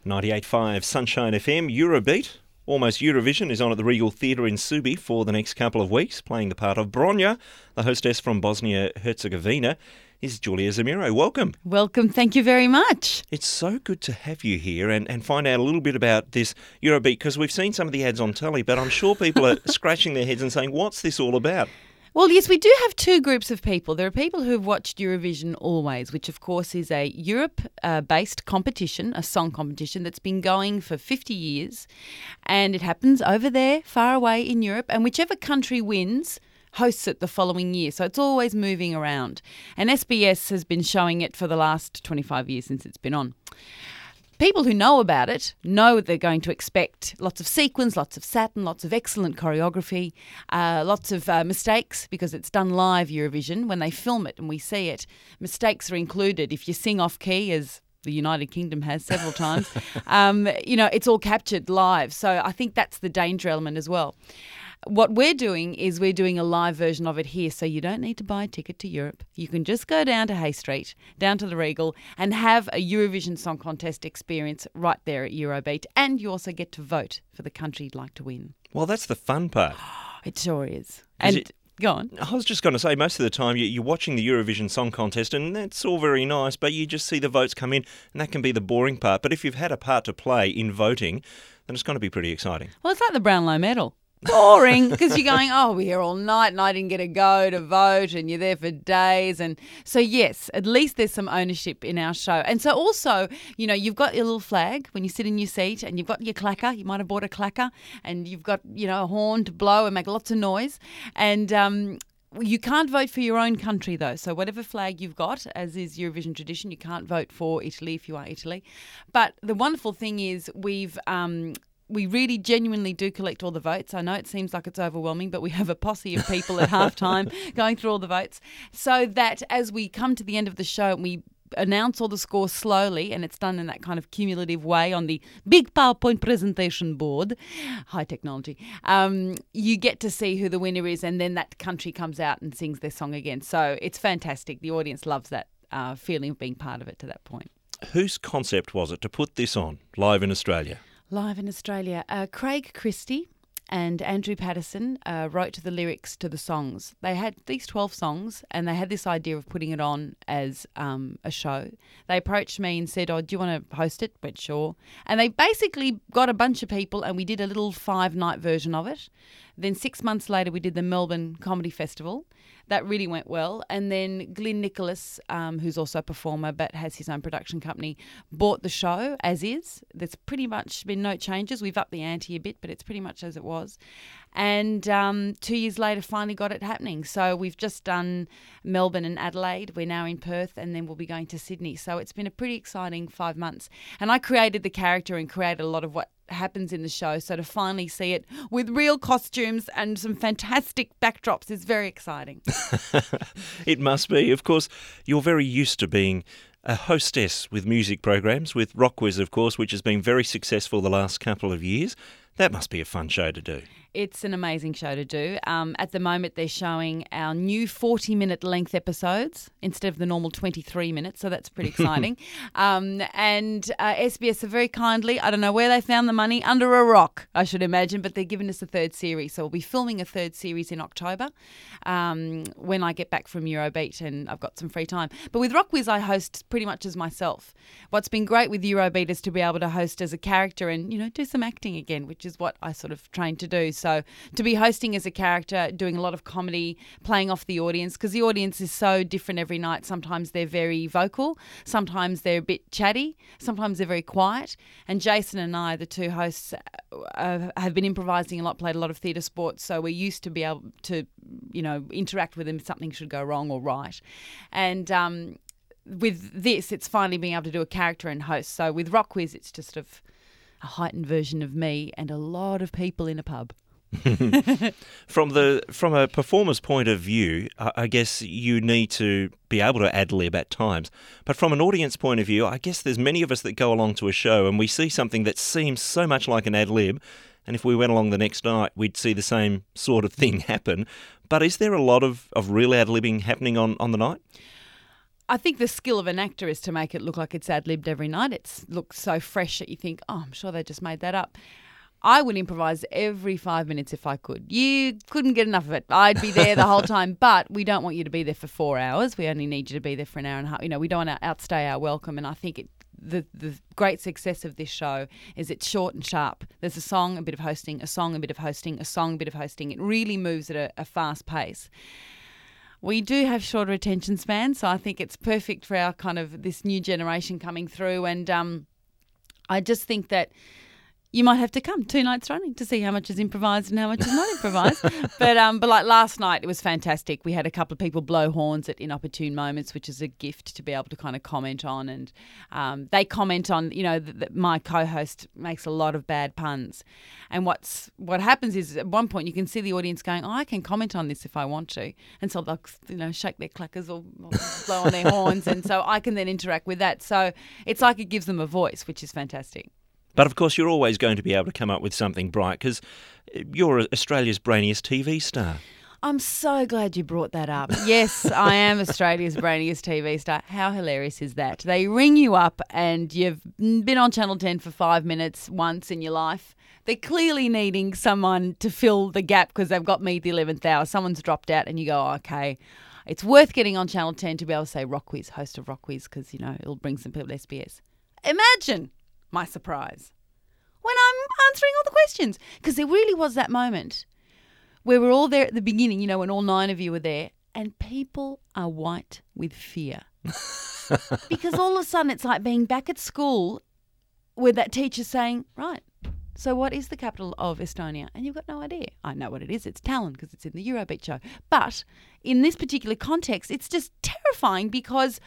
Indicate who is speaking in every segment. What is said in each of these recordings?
Speaker 1: 98.5 Sunshine FM, Eurobeat. Almost Eurovision is on at the Regal Theatre in Subi for the next couple of weeks, playing the part of Bronja, the hostess from Bosnia-Herzegovina. Is Julia Zemiro. Welcome.
Speaker 2: Welcome. Thank you very much.
Speaker 1: It's so good to have you here and find out a little bit about this Eurobeat, because we've seen some of the ads on telly, but I'm sure people are scratching their heads and saying, what's this all about?
Speaker 2: Well, yes, we do have two groups of people. There are people who have watched Eurovision always, which of course is a Europe-based competition, a song competition that's been going for 50 years. And it happens over there, far away in Europe. And whichever country wins hosts it the following year. So it's always moving around. And SBS has been showing it for the last 25 years since it's been on. People who know about it know they're going to expect lots of sequins, lots of satin, lots of excellent choreography, lots of mistakes, because it's done live Eurovision. When they film it and we see it, mistakes are included. If you sing off key, as the United Kingdom has several times, it's all captured live. So I think that's the danger element as well. What we're doing is we're doing a live version of it here, so you don't need to buy a ticket to Europe. You can just go down to Hay Street, down to the Regal, and have a Eurovision Song Contest experience right there at Eurobeat. And you also get to vote for the country you'd like to win.
Speaker 1: Well, that's the fun part.
Speaker 2: It sure is. Go on.
Speaker 1: I was just going to say, most of the time you're watching the Eurovision Song Contest and that's all very nice, but you just see the votes come in and that can be the boring part. But if you've had a part to play in voting, then it's going to be pretty exciting.
Speaker 2: Well, it's like the Brownlow Medal. Boring, because you're going, we're here all night and I didn't get a go to vote, and you're there for days. And so, yes, at least there's some ownership in our show. And so also, you've got your little flag when you sit in your seat, and you've got your clacker. You might have bought a clacker, and you've got, a horn to blow and make lots of noise. And you can't vote for your own country, though. So whatever flag you've got, as is Eurovision tradition, you can't vote for Italy if you are Italy. But the wonderful thing is we really genuinely do collect all the votes. I know it seems like it's overwhelming, but we have a posse of people at halftime going through all the votes, so that as we come to the end of the show and we announce all the scores slowly, and it's done in that kind of cumulative way on the big PowerPoint presentation board, high technology, you get to see who the winner is, and then that country comes out and sings their song again. So it's fantastic. The audience loves that feeling of being part of it to that point. Whose
Speaker 1: concept was it to put this on live in Australia?
Speaker 2: Live in Australia. Craig Christie and Andrew Patterson wrote the lyrics to the songs. They had these 12 songs and they had this idea of putting it on as a show. They approached me and said, do you want to host it? Went, sure. And they basically got a bunch of people and we did a little 5-night version of it. Then 6 months later, we did the Melbourne Comedy Festival. That really went well. And then Glyn Nicholas, who's also a performer but has his own production company, bought the show as is. There's pretty much been no changes. We've upped the ante a bit, but it's pretty much as it was. And 2 years later, finally got it happening. So we've just done Melbourne and Adelaide. We're now in Perth, and then we'll be going to Sydney. So it's been a pretty exciting 5 months. And I created the character and created a lot of what happens in the show, so to finally see it with real costumes and some fantastic backdrops is very exciting.
Speaker 1: It must be. Of course, you're very used to being a hostess with music programs, with Rock Quiz, of course, which has been very successful the last couple of years. That must be a fun show to do.
Speaker 2: It's an amazing show to do. At the moment, they're showing our new 40-minute length episodes instead of the normal 23 minutes, so that's pretty exciting. And SBS are very kindly, I don't know where they found the money, under a rock, I should imagine, but they're giving us a third series. So we'll be filming a third series in October when I get back from Eurobeat and I've got some free time. But with Rock Quiz, I host pretty much as myself. What's been great with Eurobeat is to be able to host as a character and, do some acting again, which is what I sort of trained to do. So to be hosting as a character, doing a lot of comedy, playing off the audience, because the audience is so different every night. Sometimes they're very vocal, sometimes they're a bit chatty, sometimes they're very quiet. And Jason and I, the two hosts, have been improvising a lot, played a lot of theatre sports, so we're used to be able to, interact with them if something should go wrong or right. And with this, it's finally being able to do a character and host. So with Rock Quiz, it's just sort of a heightened version of me and a lot of people in a pub.
Speaker 1: From a performer's point of view, I guess you need to be able to ad-lib at times. But from an audience point of view, I guess there's many of us that go along to a show and we see something that seems so much like an ad-lib, and if we went along the next night, we'd see the same sort of thing happen. But is there a lot of real ad-libbing happening on the night?
Speaker 2: I think the skill of an actor is to make it look like it's ad-libbed every night. It looks so fresh that you think, oh, I'm sure they just made that up. I would improvise every 5 minutes if I could. You couldn't get enough of it. I'd be there the whole time, but we don't want you to be there for 4 hours. We only need you to be there for an hour and a half. You know, we don't want to outstay our welcome, and I think the great success of this show is it's short and sharp. There's a song, a bit of hosting, a song, a bit of hosting, a song, a bit of hosting. It really moves at a fast pace. We do have shorter attention spans, so I think it's perfect for our kind of this new generation coming through. And I just think that you might have to come 2 nights running to see how much is improvised and how much is not improvised. But like last night, it was fantastic. We had a couple of people blow horns at inopportune moments, which is a gift to be able to kind of comment on. And they comment on, you know, that my co-host makes a lot of bad puns. And what happens is at one point you can see the audience going, oh, I can comment on this if I want to. And so they'll, you know, shake their clackers or blow on their horns. And so I can then interact with that. So it's like it gives them a voice, which is fantastic.
Speaker 1: But of course, you're always going to be able to come up with something bright because you're Australia's brainiest TV star.
Speaker 2: I'm so glad you brought that up. Yes, I am Australia's brainiest TV star. How hilarious is that? They ring you up and you've been on Channel 10 for 5 minutes once in your life. They're clearly needing someone to fill the gap because they've got Meet the 11th Hour. Someone's dropped out and you go, oh, okay. It's worth getting on Channel 10 to be able to say Rock Quiz, host of Rock Quiz, because, you know, it'll bring some people to SBS. Imagine my surprise when I'm answering all the questions, because there really was that moment where we're all there at the beginning, you know, when all 9 of you were there, and people are white with fear. Because all of a sudden it's like being back at school where that teacher's saying, right, so what is the capital of Estonia? And you've got no idea. I know what it is. It's Tallinn because it's in the Eurobeat show. But in this particular context, it's just terrifying because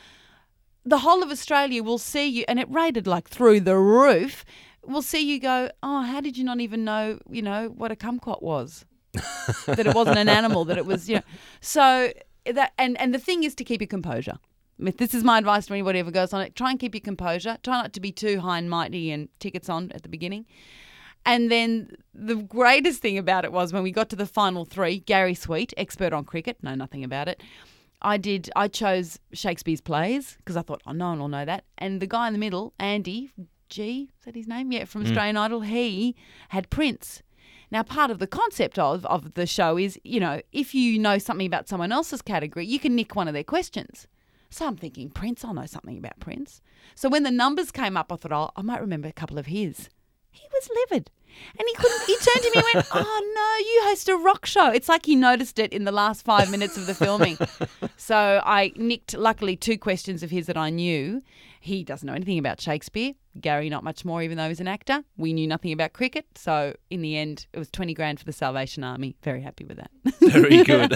Speaker 2: the whole of Australia will see you, and it rated like through the roof, will see you go, oh, how did you not even know, you know, what a kumquat was? That it wasn't an animal, that it was, you know. So that, and the thing is to keep your composure. I mean, this is my advice to anybody who ever goes on it. Try and keep your composure. Try not to be too high and mighty and tickets on at the beginning. And then the greatest thing about it was when we got to the final 3, Gary Sweet, expert on cricket, know nothing about it. I chose Shakespeare's plays because I thought, oh, no one will know that. And the guy in the middle, Andy G, is that his name? Yeah, from Australian Idol, he had Prince. Now, part of the concept of the show is, you know, if you know something about someone else's category, you can nick one of their questions. So I'm thinking, Prince, I'll know something about Prince. So when the numbers came up, I thought, oh, I might remember a couple of his. He was livid. And he turned to me and went, oh, no, you host a rock show. It's like he noticed it in the last 5 minutes of the filming. So I nicked, luckily, 2 questions of his that I knew. He doesn't know anything about Shakespeare. Gary, not much more, even though he's an actor. We knew nothing about cricket. So in the end, it was 20 grand for the Salvation Army. Very happy with that.
Speaker 1: Very good.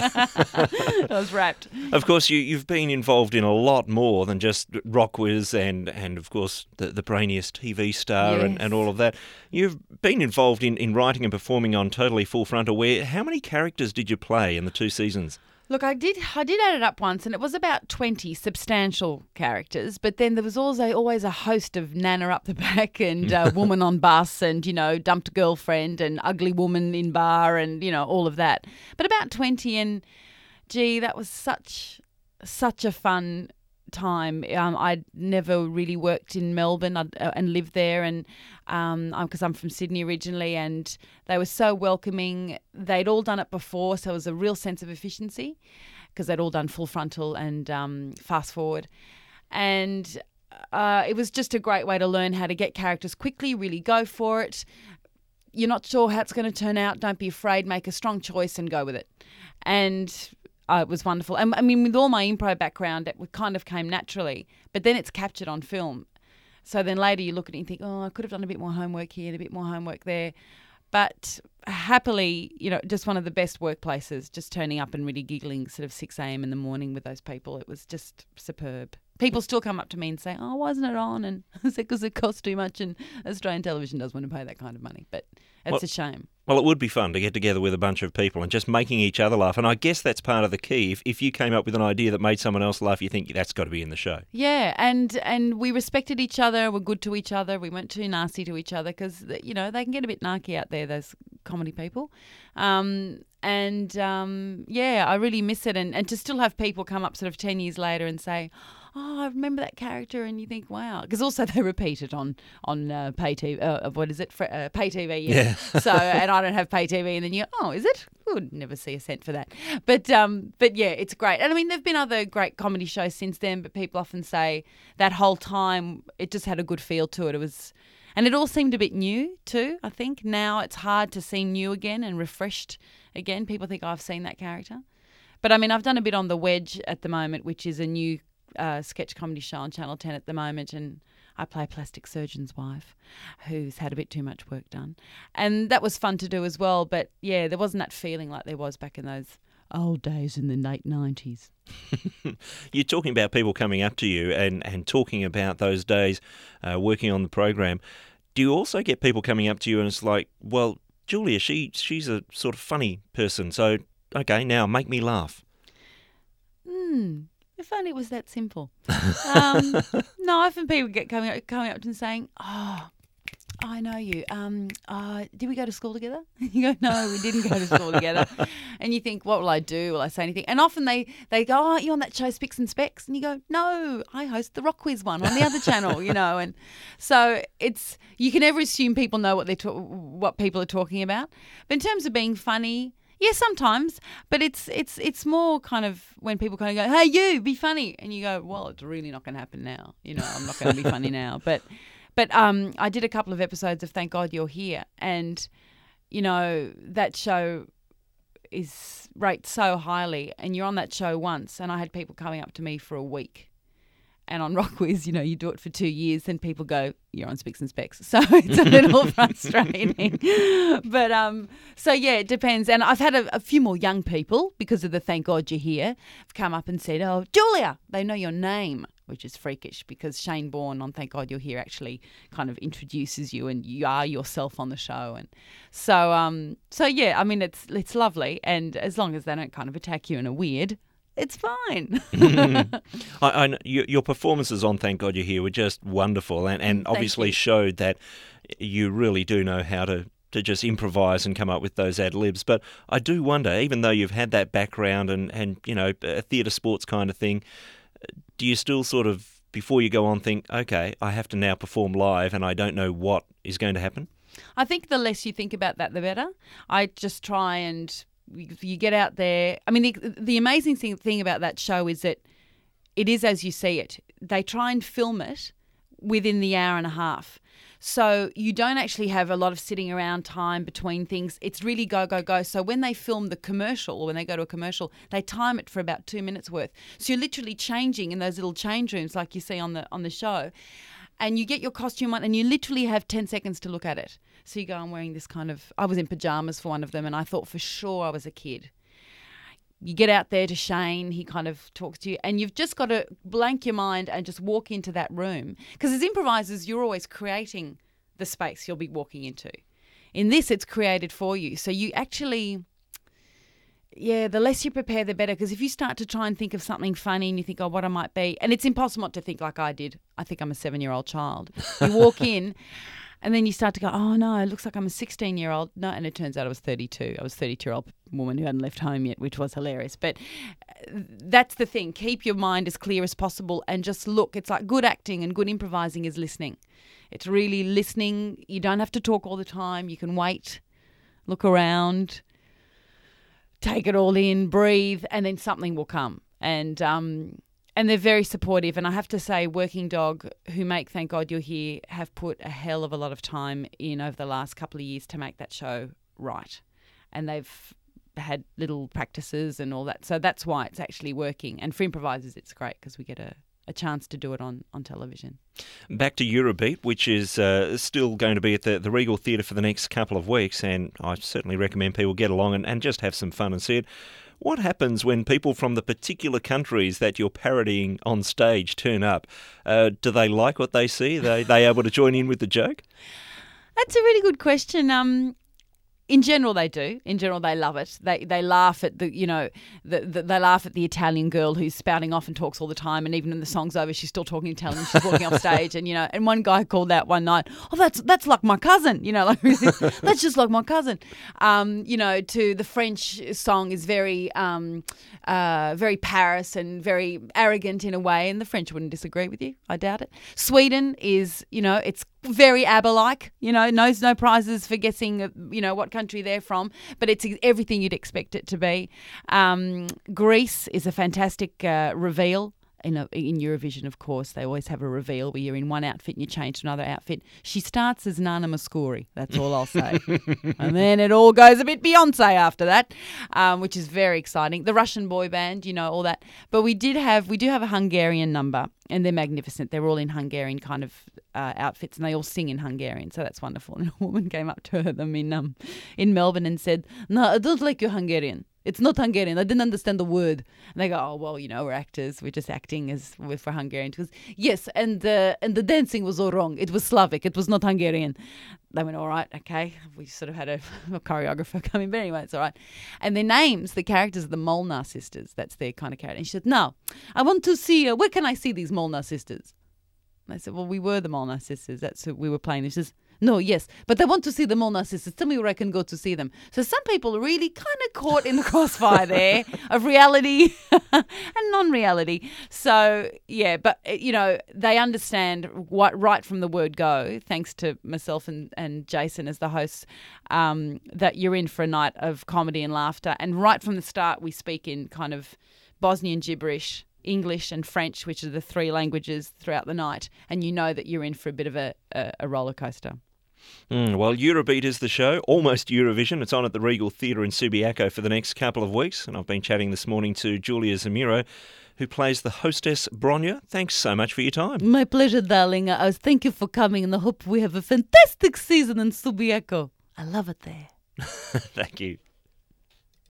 Speaker 2: I was wrapped.
Speaker 1: Of course, you've been involved in a lot more than just Rock Quiz and of course, the brainiest TV star.
Speaker 2: Yes.
Speaker 1: and all of that. You've been involved in writing and performing on Totally Full Frontal. How many characters did you play in the 2 seasons?
Speaker 2: Look, I did add it up once, and it was about 20 substantial characters, but then there was also always a host of Nana up the back and woman on bus and, you know, dumped girlfriend and ugly woman in bar and, you know, all of that. But about 20, and gee, that was such a fun time. I'd never really worked in Melbourne and lived there, and because I'm from Sydney originally, and they were so welcoming. They'd all done it before, so it was a real sense of efficiency because they'd all done Full Frontal and Fast Forward, and it was just a great way to learn how to get characters quickly, really go for it. You're not sure how it's going to turn out, don't be afraid, make a strong choice and go with it. And it was wonderful. And I mean, with all my improv background, it kind of came naturally, but then it's captured on film. So then later you look at it and think, oh, I could have done a bit more homework here and a bit more homework there. But happily, you know, just one of the best workplaces, just turning up and really giggling sort of 6 a.m. in the morning with those people. It was just superb. People still come up to me and say, oh, why isn't it on? And I said, because it costs too much and Australian television doesn't want to pay that kind of money. But it's a shame.
Speaker 1: Well, it would be fun to get together with a bunch of people and just making each other laugh. And I guess that's part of the key. If you came up with an idea that made someone else laugh, you think that's got to be in the show. Yeah,
Speaker 2: and we respected each other. We're good to each other. We weren't too nasty to each other because, you know, they can get a bit narky out there, those comedy people. I really miss it. And to still have people come up sort of 10 years later and say, oh, I remember that character, and you think, wow, because also they repeat it on pay TV. What is it? Pay TV.
Speaker 1: Yeah.
Speaker 2: So, and I don't have pay TV, and then you, oh, is it? We would never see a cent for that. But yeah, it's great. And I mean, there've been other great comedy shows since then, but people often say that whole time it just had a good feel to it. It was. And it all seemed a bit new too, I think. Now it's hard to seem new again and refreshed again. People think, oh, I've seen that character. But, I mean, I've done a bit on The Wedge at the moment, which is a new sketch comedy show on Channel 10 at the moment, and I play a plastic surgeon's wife who's had a bit too much work done. And that was fun to do as well. But, yeah, there wasn't that feeling like there was back in those old days in the late 90s.
Speaker 1: You're talking about people coming up to you and talking about those days working on the program. Do you also get people coming up to you and it's like, well, Julia, she's a sort of funny person, so, okay, now make me laugh?
Speaker 2: If only it was that simple. No, often people get coming up and saying, oh, I know you. Did we go to school together? You go, no, we didn't go to school together. And you think, what will I do? Will I say anything? And often they go, oh, aren't you on that show Spicks and Specks? And you go, no, I host the Rock Quiz one on the other channel, you know. And so you can never assume people know what people are talking about. But in terms of being funny, yeah, sometimes, but it's more kind of when people kind of go, hey, you, be funny. And you go, well, it's really not going to happen now. You know, I'm not going to be funny now. But I did a couple of episodes of Thank God You're Here, and, you know, that show is rated so highly, and you're on that show once, and I had people coming up to me for a week. And on Rock Quiz, you know, you do it for 2 years, then people go, you're on Spicks and Specks. So it's a little frustrating. But, so yeah, it depends. And I've had a few more young people, because of the Thank God You're Here, have come up and said, oh, Julia, they know your name, which is freakish, because Shane Bourne on Thank God You're Here actually kind of introduces you, and you are yourself on the show. And so yeah, I mean, it's lovely. And as long as they don't kind of attack you in a weird, it's fine.
Speaker 1: I know your performances on Thank God You're Here were just wonderful, and obviously showed that you really do know how to just improvise and come up with those ad-libs. But I do wonder, even though you've had that background and you know, a theatre sports kind of thing, do you still sort of, before you go on, think, okay, I have to now perform live and I don't know what is going to happen?
Speaker 2: I think the less you think about that, the better. I just try and you get out there. I mean, the amazing thing about that show is that it is as you see it. They try and film it within the hour and a half. So you don't actually have a lot of sitting around time between things. It's really go, go, go. So when they film the commercial, or when they go to a commercial, they time it for about 2 minutes worth. So you're literally changing in those little change rooms like you see on the show. And you get your costume on and you literally have 10 seconds to look at it. So you go, I'm wearing this kind of... I was in pyjamas for one of them and I thought for sure I was a kid. You get out there to Shane, he kind of talks to you, and you've just got to blank your mind and just walk into that room. Because as improvisers, you're always creating the space you'll be walking into. In this, it's created for you. So you actually... Yeah, the less you prepare, the better. Because if you start to try and think of something funny and you think, oh, what I might be, and it's impossible not to think like I did. I think I'm a 7-year-old child. You walk in and then you start to go, oh, no, it looks like I'm a 16-year-old. No, and it turns out I was 32. I was a 32-year-old woman who hadn't left home yet, which was hilarious. But that's the thing. Keep your mind as clear as possible and just look. It's like good acting and good improvising is listening. It's really listening. You don't have to talk all the time. You can wait, look around, take it all in, breathe, and then something will come. And they're very supportive. And I have to say, Working Dog, who make Thank God You're Here, have put a hell of a lot of time in over the last couple of years to make that show right. And they've had little practices and all that. So that's why it's actually working. And for improvisers, it's great because we get a chance to do it on television.
Speaker 1: Back to Eurobeat, which is still going to be at the Regal Theatre for the next couple of weeks, and I certainly recommend people get along and just have some fun and see it. What happens when people from the particular countries that you're parodying on stage turn up? Do they like what they see? Are they able to join in with the joke?
Speaker 2: That's a really good question. In general, they do. In general, they love it. They laugh at they laugh at the Italian girl who's spouting off and talks all the time, and even when the song's over, she's still talking Italian. She's walking off stage, and one guy called out one night, "Oh, that's like my cousin," like that's just like my cousin. To the French song is very very Paris and very arrogant in a way, and the French wouldn't disagree with you. I doubt it. Sweden is, it's very ABBA-like, knows no prizes for guessing, what country they're from, but it's everything you'd expect it to be. Greece is a fantastic reveal. In Eurovision, of course, they always have a reveal where you're in one outfit and you change to another outfit. She starts as Nana Mouskouri, that's all I'll say. And then it all goes a bit Beyonce after that, which is very exciting. The Russian boy band, all that. But we do have a Hungarian number, and they're magnificent. They're all in Hungarian kind of outfits, and they all sing in Hungarian, so that's wonderful. And a woman came up to them in Melbourne and said, "No, I don't like your Hungarian. It's not Hungarian. I didn't understand the word." And they go, "Oh, well, we're actors. We're just acting for Hungarian." She goes, "Yes, and the dancing was all wrong. It was Slavic. It was not Hungarian." They went, "All right, okay." We sort of had a choreographer come in, but anyway, it's all right. And their names, the characters are the Molnar sisters. That's their kind of character. And she said, "No, I want to see, where can I see these Molnar sisters?" And I said, "Well, we were the Molnar sisters. That's who we were playing." She says, "No, yes, but I want to see the Molnar sisters. Tell me where I can go to see them." So some people are really kind of caught in the crossfire there of reality and non-reality. So, yeah, but, they understand right from the word go, thanks to myself and Jason as the hosts, that you're in for a night of comedy and laughter. And right from the start, we speak in kind of Bosnian gibberish, English and French, which are the three languages throughout the night, and you know that you're in for a bit of a roller coaster.
Speaker 1: Well, Eurobeat is the show, almost Eurovision. It's on at the Regal Theatre in Subiaco for the next couple of weeks, and I've been chatting this morning to Julia Zemiro, who plays the hostess Bronya. Thanks so much for your time.
Speaker 2: My pleasure, darling. Thank you for coming, and I hope we have a fantastic season in Subiaco. I love it there.
Speaker 1: Thank you.